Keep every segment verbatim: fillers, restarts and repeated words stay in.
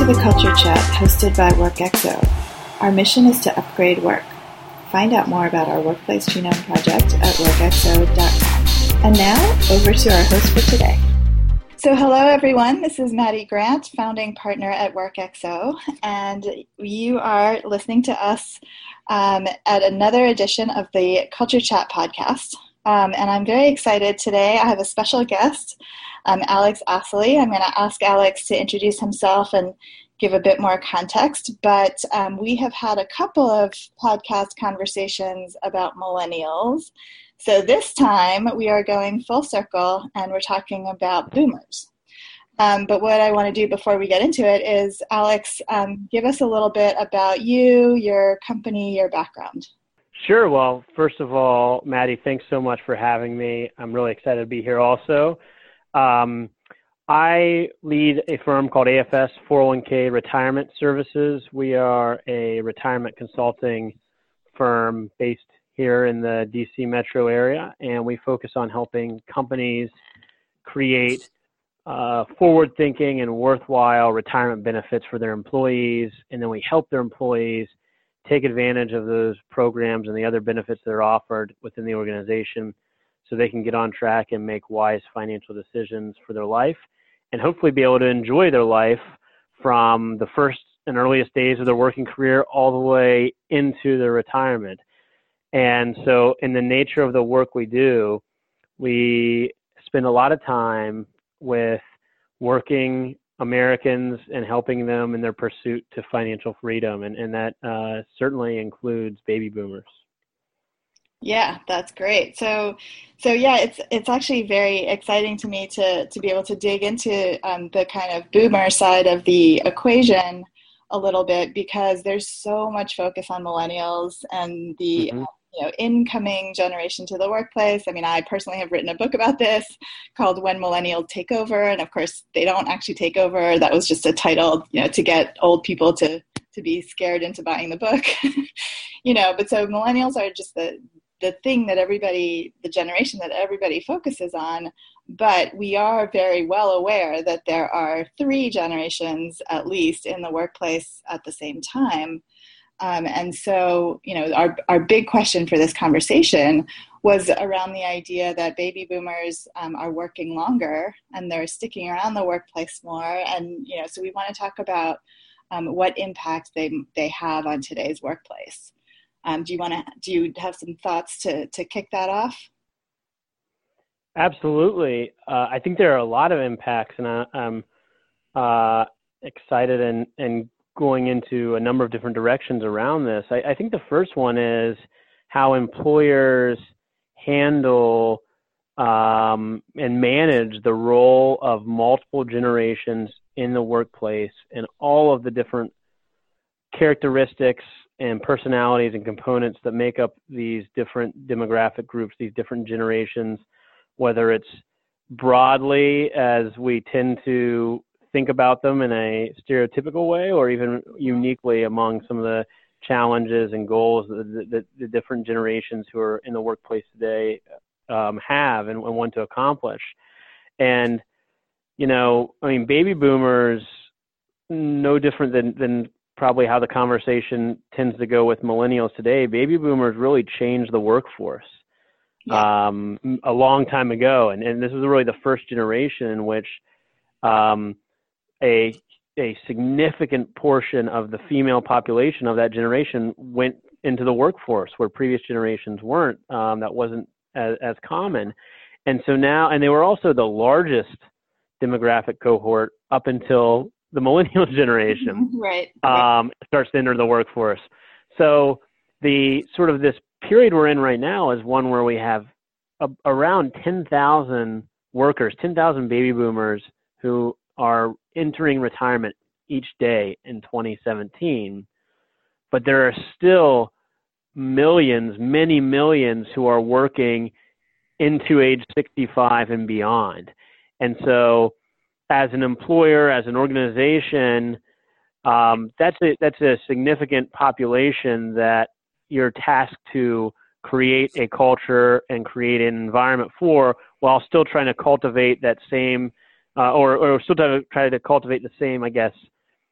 to the Culture Chat hosted by WorkXO. Our mission is to upgrade work. Find out more about our Workplace Genome Project at work x o dot com. And now, over to our host for today. So hello everyone, this is Maddie Grant, founding partner at WorkXO, and you are listening to us um, at another edition of the Culture Chat podcast. Um, and I'm very excited today. I have a special guest, um, Alex Astley. I'm going to ask Alex to introduce himself and give a bit more context, but um, we have had a couple of podcast conversations about millennials. So this time we are going full circle and we're talking about boomers. Um, but what I want to do before we get into it is, Alex, um, give us a little bit about you, your company, your background. Sure. Well, first of all, Maddie, thanks so much for having me. I'm really excited to be here also. Um, I lead a firm called A F S four oh one k Retirement Services. We are a retirement consulting firm based here in the D C metro area, and we focus on helping companies create uh, forward-thinking and worthwhile retirement benefits for their employees, and then we help their employees take advantage of those programs and the other benefits that are offered within the organization so they can get on track and make wise financial decisions for their life and hopefully be able to enjoy their life from the first and earliest days of their working career all the way into their retirement. And so in the nature of the work we do, we spend a lot of time with working Americans and helping them in their pursuit to financial freedom. And, and that uh, certainly includes baby boomers. Yeah, that's great. So, so yeah, it's it's actually very exciting to me to to be able to dig into um, the kind of boomer side of the equation a little bit, because there's so much focus on millennials and the mm-hmm. you know, incoming generation to the workplace. I mean, I personally have written a book about this called When Millennials Take Over. And of course, they don't actually take over. That was just a title, you know, to get old people to, to be scared into buying the book, you know, but so millennials are just the, the thing that everybody, the generation that everybody focuses on. But we are very well aware that there are three generations, at least, in the workplace at the same time. Um, and so, you know, our, our big question for this conversation was around the idea that baby boomers um, are working longer and they're sticking around the workplace more. And, you know, so we want to talk about um, what impact they they have on today's workplace. Um, do you want to, do you have some thoughts to, to kick that off? Absolutely. Uh, I think there are a lot of impacts, and I, I'm uh, excited and, and going into a number of different directions around this. I, I think the first one is how employers handle um, and manage the role of multiple generations in the workplace and all of the different characteristics and personalities and components that make up these different demographic groups, these different generations, whether it's broadly as we tend to think about them in a stereotypical way, or even uniquely among some of the challenges and goals that the, the different generations who are in the workplace today um, have and, and want to accomplish. And, you know, I mean, baby boomers, no different than, than probably how the conversation tends to go with millennials today. Baby boomers really changed the workforce yeah. um, a long time ago. And, and this was really the first generation in which um, A, a significant portion of the female population of that generation went into the workforce where previous generations weren't. Um, that wasn't as, as common. And so now, and they were also the largest demographic cohort up until the millennial generation right. um, starts to enter the workforce. So the sort of this period we're in right now is one where we have a, around ten thousand workers, ten thousand baby boomers who are entering retirement each day in twenty seventeen, but there are still millions, many millions who are working into age sixty-five and beyond. And so as an employer, as an organization, um, that's a, that's a significant population that you're tasked to create a culture and create an environment for, while still trying to cultivate that same Uh, or, or still try to, try to cultivate the same, I guess,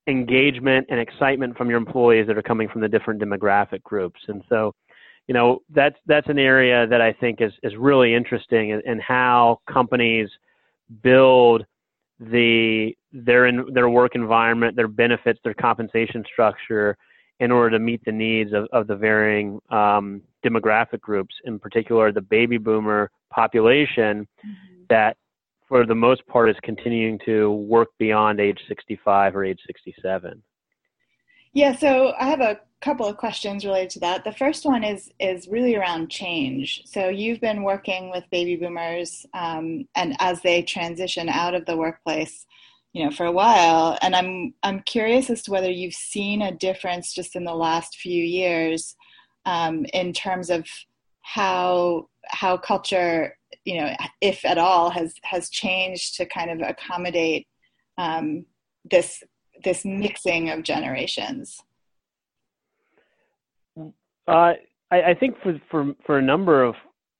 engagement and excitement from your employees that are coming from the different demographic groups. And so, you know, that's that's an area that I think is is really interesting in, in how companies build the their in their work environment, their benefits, their compensation structure in order to meet the needs of, of the varying um, demographic groups, in particular the baby boomer population mm-hmm. that for the most part is continuing to work beyond age sixty-five or age sixty-seven. Yeah, so I have a couple of questions related to that. The first one is is really around change. So you've been working with baby boomers um, and as they transition out of the workplace, you know, for a while, and I'm I'm curious as to whether you've seen a difference just in the last few years um, in terms of how how culture, you know, if at all, has has changed to kind of accommodate um, this this mixing of generations. Uh, I, I think for, for for a number of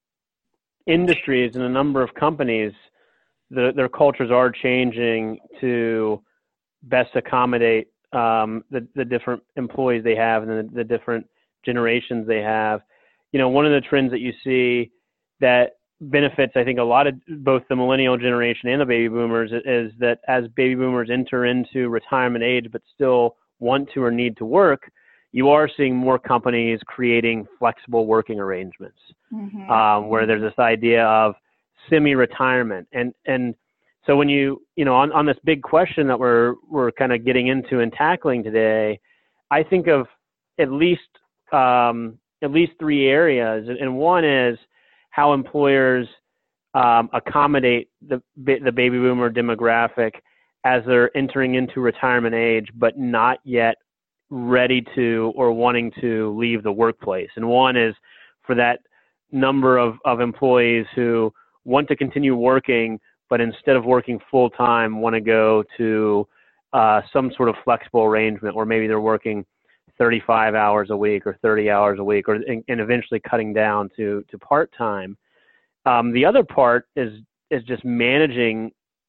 industries and a number of companies, the, their cultures are changing to best accommodate um, the, the different employees they have and the, the different generations they have. You know, one of the trends that you see that benefits, I think, a lot of both the millennial generation and the baby boomers is that as baby boomers enter into retirement age but still want to or need to work, you are seeing more companies creating flexible working arrangements, mm-hmm. um, where there's this idea of semi-retirement. And and so when you, you know, on, on this big question that we're we're kind of getting into and tackling today, I think of at least um, at least three areas. And one is how employers um, accommodate the the baby boomer demographic as they're entering into retirement age, but not yet ready to or wanting to leave the workplace. And one is for that number of, of employees who want to continue working, but instead of working full time, want to go to uh, some sort of flexible arrangement, or maybe they're working thirty-five hours a week or thirty hours a week, or and, and eventually cutting down to to part time. Um, the other part is is just managing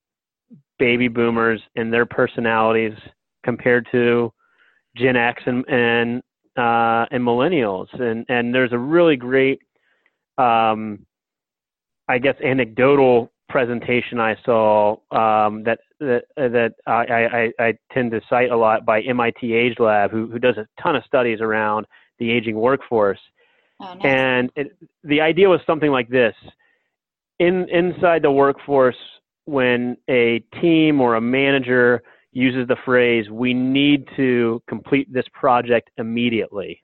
baby boomers and their personalities compared to Gen X and and uh, and millennials, and and there's a really great, um, I guess, anecdotal presentation I saw um, that that that I, I I tend to cite a lot by M I T Age Lab, who who does a ton of studies around the aging workforce, oh, nice. And it, the idea was something like this: in inside the workforce, when a team or a manager uses the phrase, "we need to complete this project immediately,"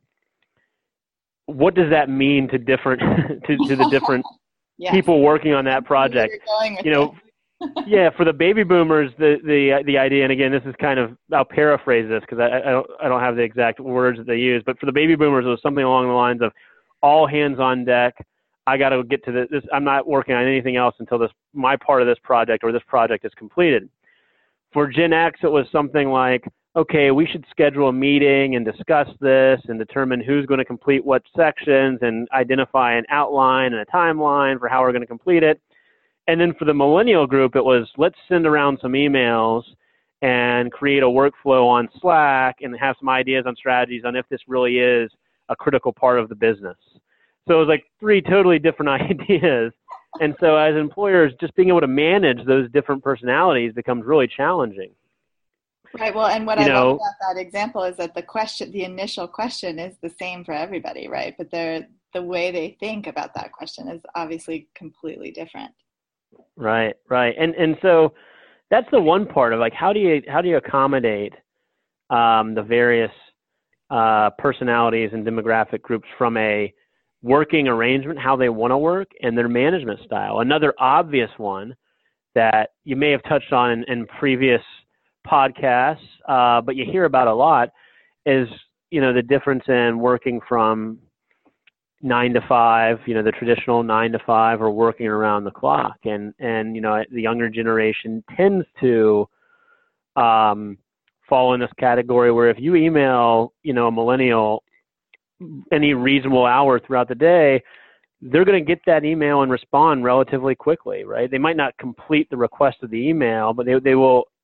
what does that mean to different to, to the different yes. people working on that project? You know, yeah, for the baby boomers, the the the idea, and again, this is kind of, I'll paraphrase this because I, I don't I don't have the exact words that they use, but for the baby boomers, it was something along the lines of all hands on deck. I got to get to this, this. I'm not working on anything else until this my part of this project or this project is completed. For Gen X, it was something like, okay, we should schedule a meeting and discuss this and determine who's going to complete what sections and identify an outline and a timeline for how we're going to complete it. And then for the millennial group, it was, let's send around some emails and create a workflow on Slack and have some ideas on strategies on if this really is a critical part of the business. So it was like three totally different ideas. And so as employers, just being able to manage those different personalities becomes really challenging. Right. Well, and what you I know, love about that example is that the question, the initial question is the same for everybody, right? But they're, the way they think about that question is obviously completely different. Right, right. And and so that's the one part of like, how do you how do you accommodate um, the various uh, personalities and demographic groups from a working arrangement, how they want to work, and their management style. Another obvious one that you may have touched on in, in previous podcasts, uh, but you hear about a lot is, you know, the difference in working from nine to five, you know, the traditional nine to five, or working around the clock. And, and, you know, the younger generation tends to um, fall in this category where if you email, you know, a millennial any reasonable hour throughout the day, they're going to get that email and respond relatively quickly, right? They might not complete the request of the email, but they they will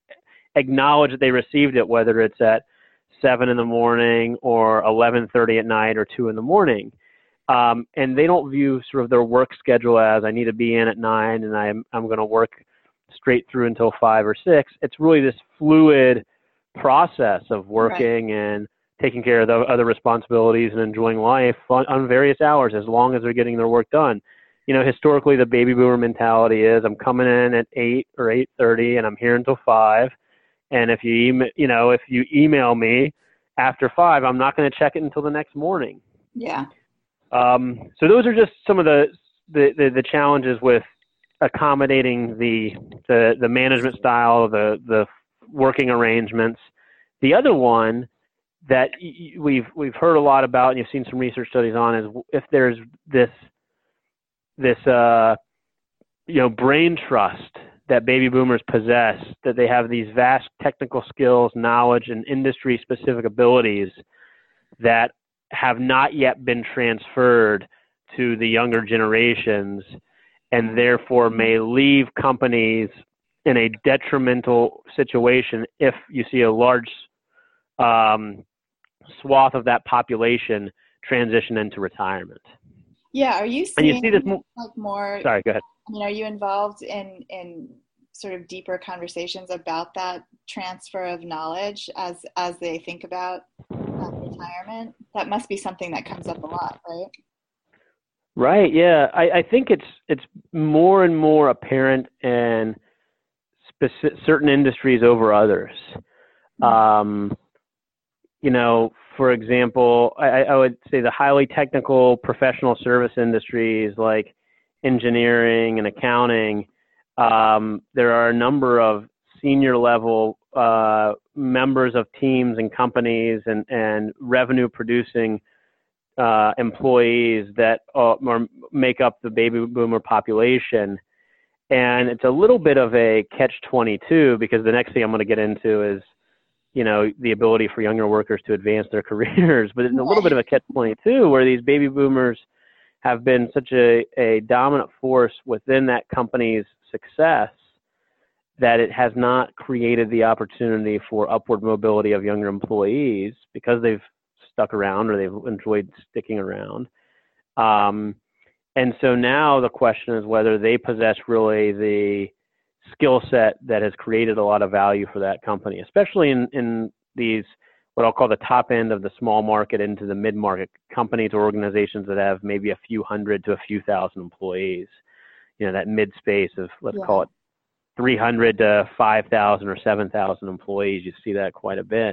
acknowledge that they received it, whether it's at seven in the morning or eleven thirty at night or two in the morning. Um, and they don't view sort of their work schedule as I need to be in at nine and I'm, I'm going to work straight through until five or six. It's really this fluid process of working right. and taking care of the other responsibilities and enjoying life on, on various hours as long as they're getting their work done. You know, historically, the baby boomer mentality is I'm coming in at eight or eight thirty and I'm here until five. And if you, email, you know, if you email me after five, I'm not going to check it until the next morning. Yeah. Um, so those are just some of the, the, the, the challenges with accommodating the, the, the management style, the, the working arrangements. The other one that we've, we've heard a lot about and you've seen some research studies on is if there's this, this, uh, you know, brain trust that baby boomers possess, that they have these vast technical skills, knowledge, and industry-specific abilities that have not yet been transferred to the younger generations and therefore may leave companies in a detrimental situation if you see a large um, swath of that population transition into retirement. Yeah, are you seeing and you see this mo- like more, sorry, go ahead. I mean, are you involved in, in sort of deeper conversations about that transfer of knowledge as, as they think about uh, retirement? That must be something that comes up a lot, right? Right. Yeah. I, I think it's, it's more and more apparent in specific, certain industries over others. Mm-hmm. Um, you know, for example, I, I would say the highly technical professional service industries like engineering and accounting, um, there are a number of senior level uh, members of teams and companies and, and revenue producing uh, employees that uh, make up the baby boomer population. And it's a little bit of a catch twenty-two because the next thing I'm going to get into is, you know, the ability for younger workers to advance their careers. But it's a little bit of a catch twenty-two where these baby boomers have been such a, a dominant force within that company's success that it has not created the opportunity for upward mobility of younger employees because they've stuck around or they've enjoyed sticking around. Um, and so now the question is whether they possess really the skill set that has created a lot of value for that company, especially in, in these, what I'll call the top end of the small market into the mid-market companies or organizations that have maybe a few hundred to a few thousand employees, you know, that mid space of, let's yeah. call it three hundred to five thousand or seven thousand employees. You see that quite a bit.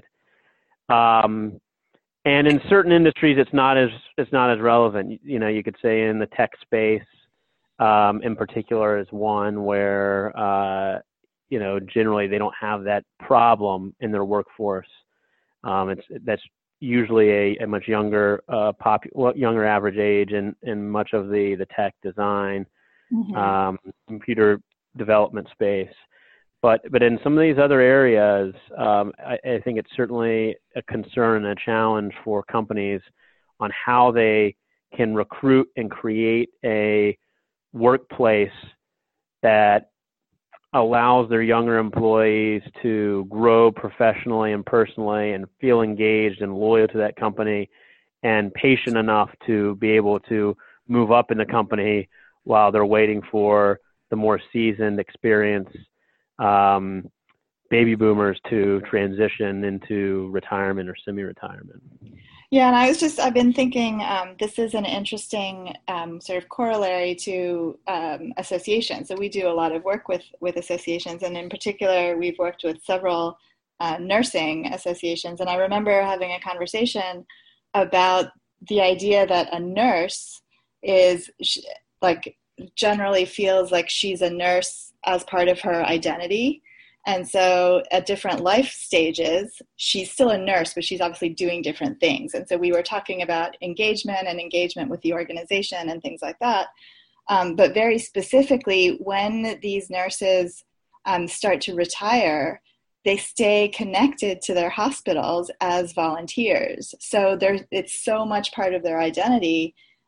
Um, and in certain industries, it's not as, it's not as relevant. You know, you could say in the tech space, um, in particular is one where, uh, you know, generally they don't have that problem in their workforce. Um, it's, that's usually a, a much younger, uh, pop, younger average age in, in much of the, the tech design, mm-hmm. um, computer development space. But, but in some of these other areas, um, I, I think it's certainly a concern and a challenge for companies on how they can recruit and create a workplace that allows their younger employees to grow professionally and personally and feel engaged and loyal to that company and patient enough to be able to move up in the company while they're waiting for the more seasoned, experienced um, baby boomers to transition into retirement or semi-retirement. Yeah, and I was just, I've been thinking um, this is an interesting um, sort of corollary to um, associations. So we do a lot of work with, with associations, and in particular, we've worked with several uh, nursing associations. And I remember having a conversation about the idea that a nurse is like generally feels like she's a nurse as part of her identity. And so at different life stages, she's still a nurse, but she's obviously doing different things. And so we were talking about engagement and engagement with the organization and things like that. Um, but very specifically, when these nurses um, start to retire, they stay connected to their hospitals as volunteers. So there's, it's so much part of their identity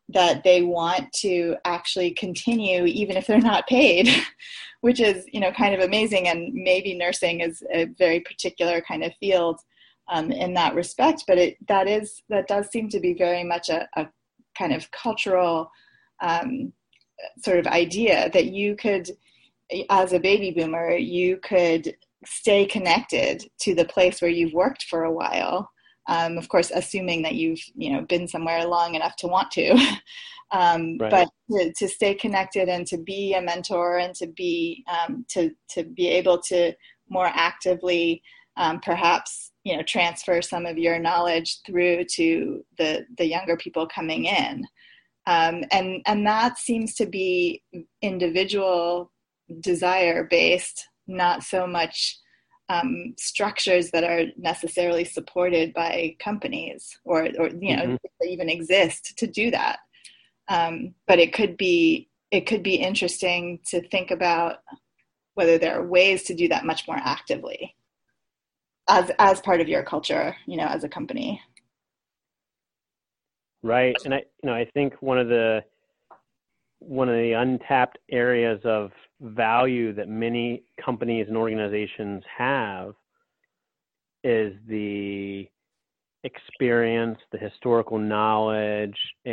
that they want to actually continue even if they're not paid, which is, you know, kind of amazing. And maybe nursing is a very particular kind of field um, in that respect, but it, that is, that does seem to be very much a, a kind of cultural um, sort of idea that you could, as a baby boomer, you could stay connected to the place where you've worked for a while. Um, of course, assuming that you've, you know, been somewhere long enough to want to, um, Right. but to, to stay connected and to be a mentor and to be, um, to, to be able to more actively, um, perhaps, you know, transfer some of your knowledge through to the, the younger people coming in. Um, and, and that seems to be individual desire based, not so much Um, structures that are necessarily supported by companies or, or you know, Mm-hmm. even exist to do that. Um, but it could be, it could be interesting to think about whether there are ways to do that much more actively as, as part of your culture, you know, as a company. Right. And I, you know, I think one of the, one of the untapped areas of value that many companies and organizations have is the experience, the historical knowledge,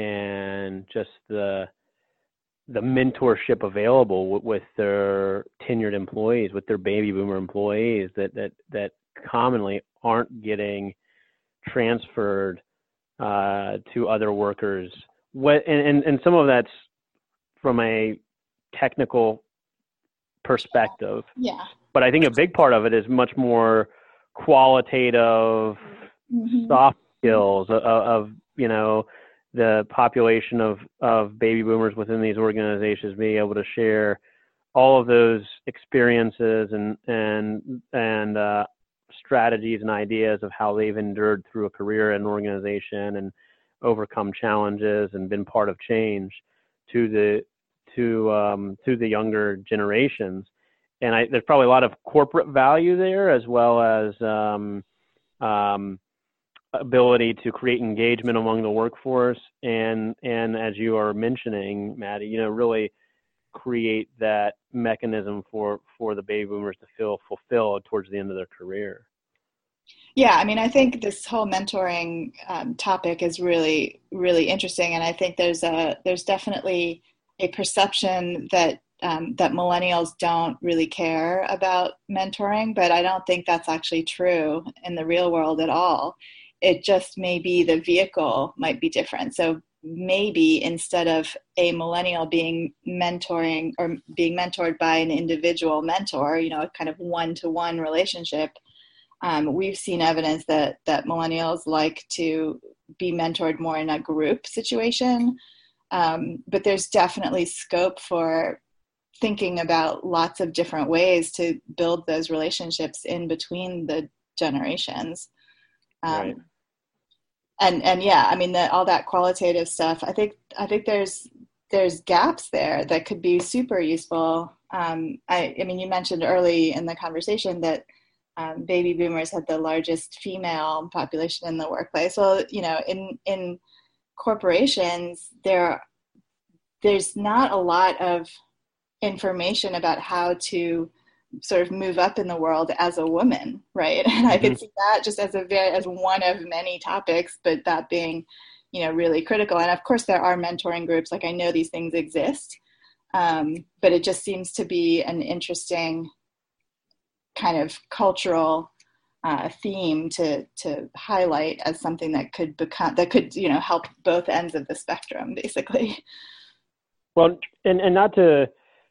and just the the mentorship available with, with their tenured employees, with their baby boomer employees that that that commonly aren't getting transferred uh, to other workers. What and, and, and some of that's from a technical perspective. Yeah. But I think a big part of it is much more qualitative, Mm-hmm. soft skills of, of, you know, the population of, of baby boomers within these organizations being able to share all of those experiences and, and, and uh, strategies and ideas of how they've endured through a career in an organization and overcome challenges and been part of change to the, to, um, to the younger generations. And I, there's probably a lot of corporate value there, as well as um, um, ability to create engagement among the workforce, and and as you are mentioning, Maddie, you know, really create that mechanism for for the baby boomers to feel fulfilled towards the end of their career. Yeah, I mean, I think this whole mentoring um, topic is really, really interesting, and I think there's a there's definitely a perception that um, that millennials don't really care about mentoring, but I don't think that's actually true in the real world at all. It just may be the vehicle might be different. So maybe instead of a millennial being mentoring or being mentored by an individual mentor, you know, a kind of one-to-one relationship. Um, we've seen evidence that that millennials like to be mentored more in a group situation, um, but there's definitely scope for thinking about lots of different ways to build those relationships in between the generations. Um, Right. And and yeah, I mean, the, all that qualitative stuff. I think I think there's there's gaps there that could be super useful. Um, I, I mean, you mentioned early in the conversation that um, baby boomers had the largest female population in the workplace. Well, you know, in in corporations, there there's not a lot of information about how to sort of move up in the world as a woman, right? And I Mm-hmm. could see that just as a very as one of many topics, but that being, you know, really critical. And of course, there are mentoring groups. Like I know these things exist, um, but it just seems to be an interesting kind of cultural uh, theme to to highlight as something that could become that could you know help both ends of the spectrum, basically. Well, and and not to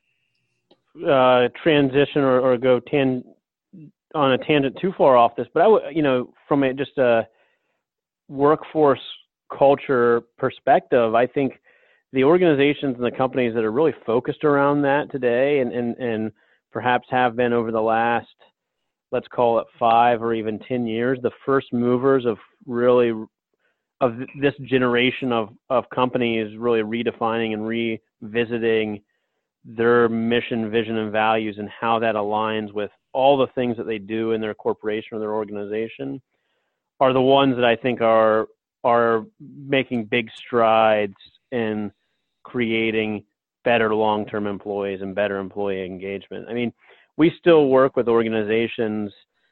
uh, transition or, or go tan- on a tangent too far off this, but I would, you know, from a, just a workforce culture perspective, I think the organizations and the companies that are really focused around that today and, and, and perhaps have been over the last, let's call it five or even ten years, the first movers of really of this generation of, of companies really redefining and revisiting their mission, vision, and values and how that aligns with all the things that they do in their corporation or their organization are the ones that I think are are making big strides in creating better long-term employees and better employee engagement. I mean, we still work with organizations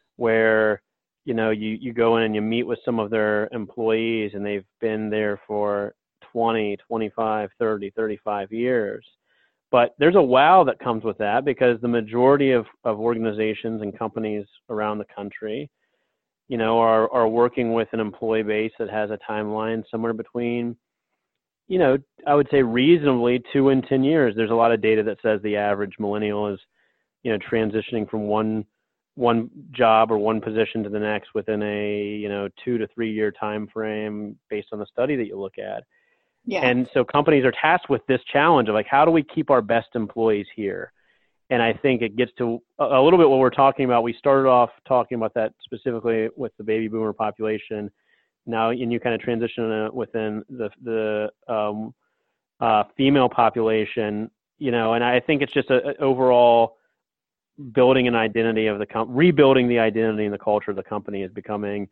where, you know, you, you go in and you meet with some of their employees and they've been there for twenty, twenty-five, thirty, thirty-five years. But there's a wow that comes with that, because the majority of, of organizations and companies around the country, you know, are, are working with an employee base that has a timeline somewhere between, you know, I would say reasonably two and ten years. There's a lot of data that says the average millennial is, you know, transitioning from one one job or one position to the next within a, you know, two to three year time frame based on the study that you look at. Yeah. And so companies are tasked with this challenge of like, how do we keep our best employees here? And I think it gets to a, a little bit what we're talking about. We started off talking about that specifically with the baby boomer population. Now, and you kind of transition within the the um, uh, female population, you know, and I think it's just a, a overall building an identity of the com- rebuilding the identity and the culture of the company is becoming,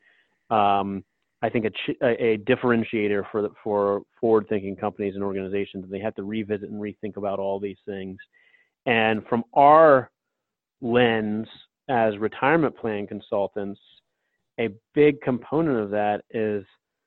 um, I think, a, ch- a differentiator for the, for forward-thinking companies and organizations. They have to revisit and rethink about all these things. And from our lens as retirement plan consultants, a big component of that is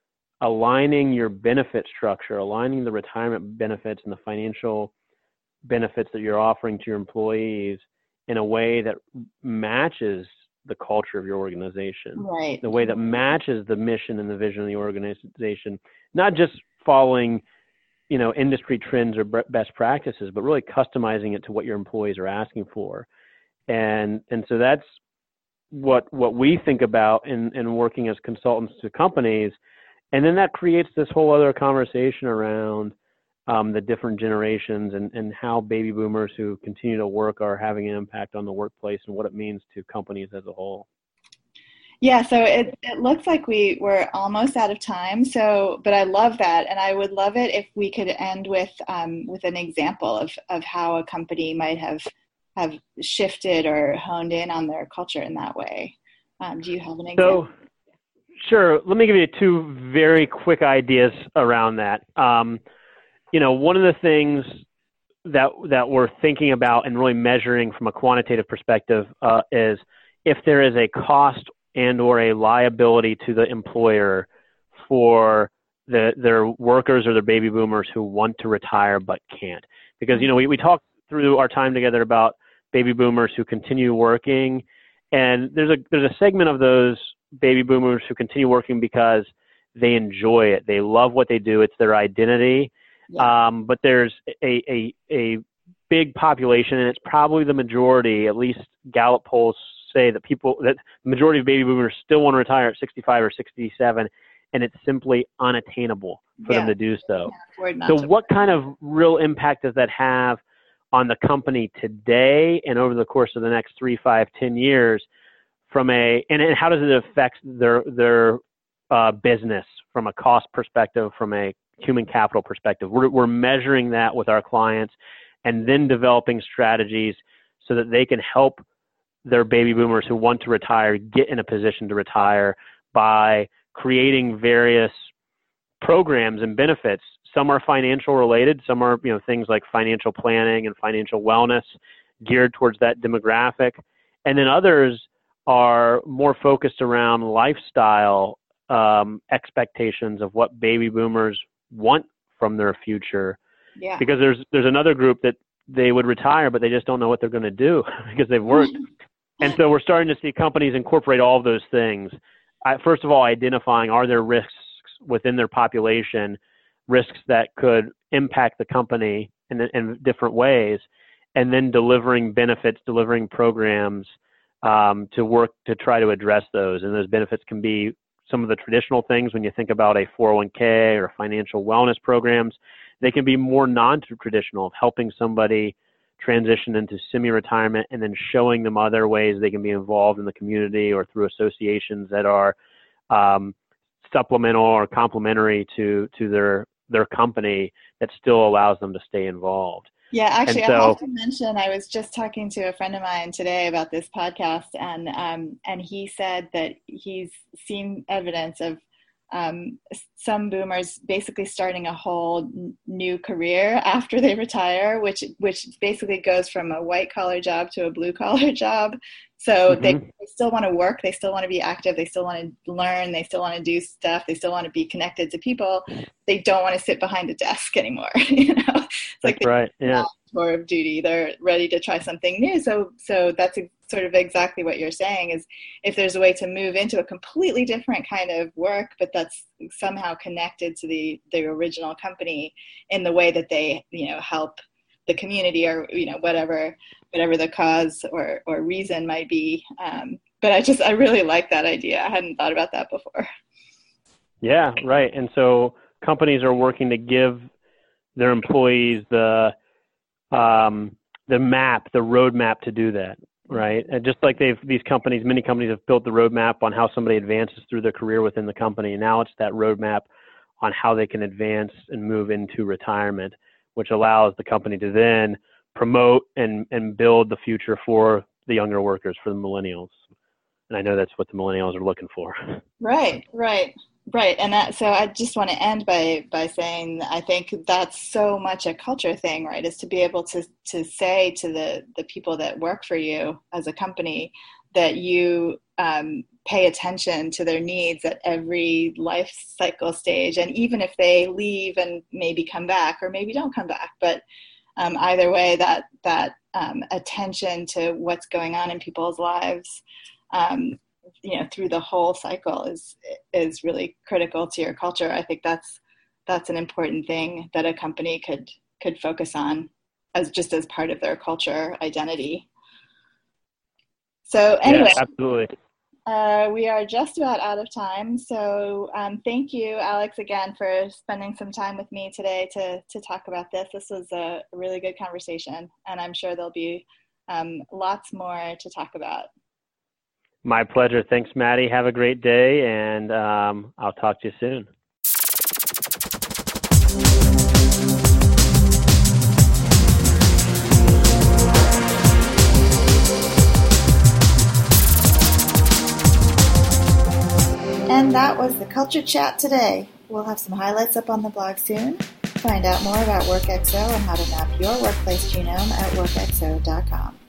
aligning your benefit structure, aligning the retirement benefits and the financial benefits that you're offering to your employees in a way that matches the culture of your organization, right? The way that matches the mission and the vision of the organization, not just following, you know, industry trends or best practices, but really customizing it to what your employees are asking for. And, and so that's what, what we think about in, in working as consultants to companies. And then that creates this whole other conversation around um, the different generations and, and how baby boomers who continue to work are having an impact on the workplace and what it means to companies as a whole. Yeah, so it, it looks like we were almost out of time. So, but I love that, and I would love it if we could end with um, with an example of of how a company might have have shifted or honed in on their culture in that way. Um, do you have an example? So, sure. Let me give you two very quick ideas around that. Um, you know, one of the things that that we're thinking about and really measuring from a quantitative perspective uh, is if there is a cost and or a liability to the employer for the, their workers or their baby boomers who want to retire but can't. Because, you know, we, we talked through our time together about baby boomers who continue working, and there's a there's a segment of those baby boomers who continue working because they enjoy it. They love what they do. It's their identity. Yeah. Um, but there's a, a, a big population, and it's probably the majority, at least Gallup polls say that people, that the majority of baby boomers still want to retire at sixty-five or sixty-seven, and it's simply unattainable for yeah. them to do so. Yeah, so what kind of real impact does that have on the company today and over the course of the next three, five, ten years from a, and, and how does it affect their, their uh, business from a cost perspective, from a human capital perspective? We're, we're measuring that with our clients and then developing strategies so that they can help their baby boomers who want to retire get in a position to retire by creating various programs and benefits. Some are financial related, some are, you know, things like financial planning and financial wellness geared towards that demographic. And then others are more focused around lifestyle um, expectations of what baby boomers want from their future. Yeah. Because there's there's another group that they would retire, but they just don't know what they're going to do because they've worked. And so we're starting to see companies incorporate all of those things. I, first of all, identifying, are there risks within their population, risks that could impact the company in, in different ways, and then delivering benefits, delivering programs um, to work to try to address those. And those benefits can be some of the traditional things when you think about a four oh one k or financial wellness programs. They can be more non-traditional, of helping somebody transition into semi-retirement and then showing them other ways they can be involved in the community or through associations that are um, supplemental or complementary to, to their, their company that still allows them to stay involved. Yeah, actually, so, I have to mention, I was just talking to a friend of mine today about this podcast, and um, and he said that he's seen evidence of um, some boomers basically starting a whole n- new career after they retire, which which basically goes from a white collar job to a blue collar job. So mm-hmm. they, they still want to work, they still want to be active, they still want to learn, they still want to do stuff, they still want to be connected to people. They don't want to sit behind a desk anymore. You know, it's that's like right. Yeah. Tour of duty. They're ready to try something new. So so that's a, sort of exactly what you're saying, is if there's a way to move into a completely different kind of work, but that's somehow connected to the the original company in the way that they, you know, help the community, or, you know, whatever whatever the cause or or reason might be. Um, but I just I really like that idea. I hadn't thought about that before. Yeah, right. And so companies are working to give their employees the um, the map, the roadmap to do that. Right. And just like they've, these companies, many companies have built the roadmap on how somebody advances through their career within the company. And now it's that roadmap on how they can advance and move into retirement, which allows the company to then promote and, and build the future for the younger workers, for the millennials. And I know that's what the millennials are looking for. Right, right. Right. And that, so I just want to end by, by saying, I think that's so much a culture thing, right? Is to be able to, to say to the, the people that work for you as a company that you um, pay attention to their needs at every life cycle stage. And even if they leave and maybe come back, or maybe don't come back, but um, either way, that, that um, attention to what's going on in people's lives, um, you know, through the whole cycle is is really critical to your culture. I think that's that's an important thing that a company could could focus on as just as part of their culture identity. So anyway, yeah, absolutely. Uh, we are just about out of time. So um, thank you, Alex, again for spending some time with me today to to talk about this. This was a really good conversation, and I'm sure there'll be um, lots more to talk about. My pleasure. Thanks, Maddie. Have a great day, and um, I'll talk to you soon. And that was the Culture Chat today. We'll have some highlights up on the blog soon. Find out more about WorkXO and how to map your workplace genome at work x o dot com.